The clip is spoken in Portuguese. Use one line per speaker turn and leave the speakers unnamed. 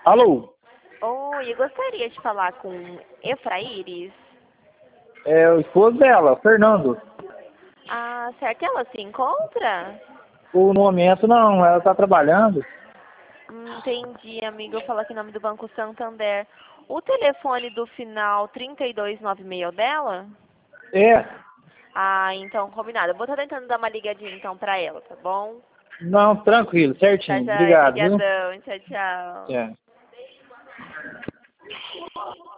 Alô?
Oi, eu gostaria de falar com Efraíris.
É o esposo dela, Fernando.
Ah, certo. Ela se encontra?
No momento não, ela tá trabalhando.
Entendi, amiga. Eu falo aqui em nome do Banco Santander. O telefone do final 3296 é o dela?
É,
Ah, então combinado. Eu vou estar tentando dar uma ligadinha então pra ela, tá bom?
não, tranquilo,
Tá,
certinho.
já.
Obrigado, viu?
Obrigadão. Tchau, tchau.
É.